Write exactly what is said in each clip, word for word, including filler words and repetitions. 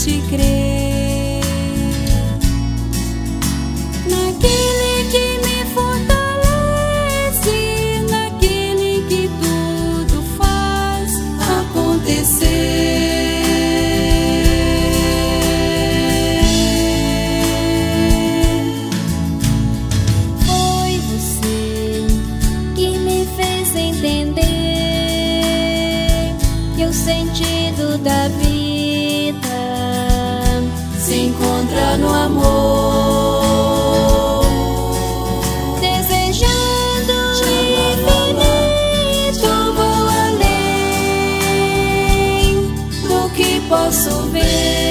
permite crer naquele que me fortalece, naquele que tudo faz acontecer. Foi você que me fez entender que o sentido da vida se encontra no amor, desejando o infinito, vou além do que posso ver.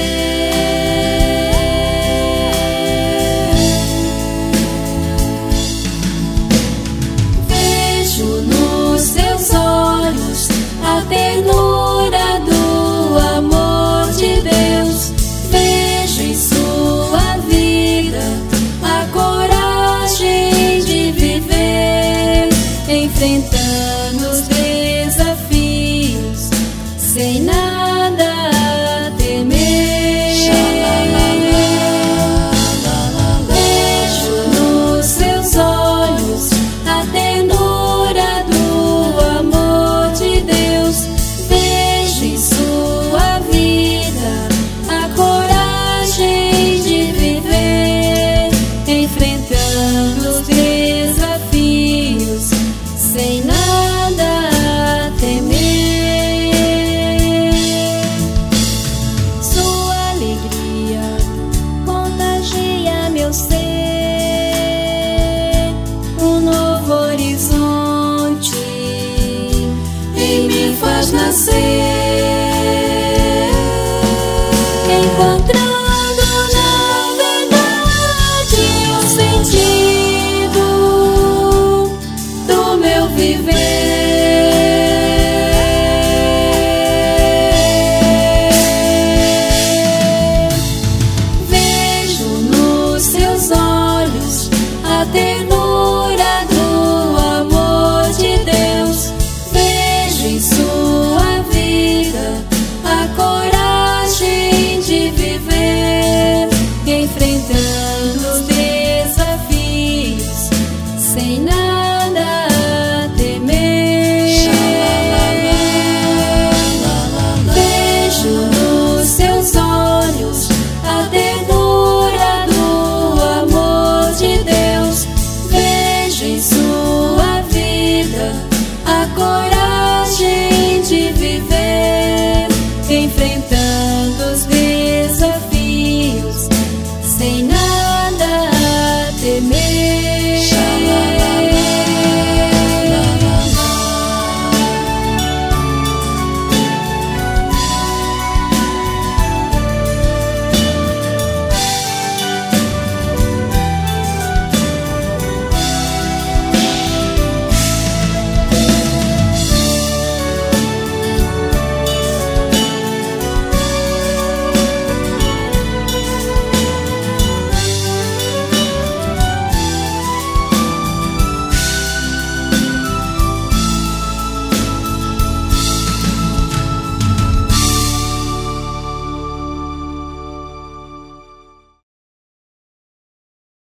Vejo nos seus olhos a ternura do amor de Deus. Vejo em sua vida a coragem de viver, enfrentando os desafios sem nada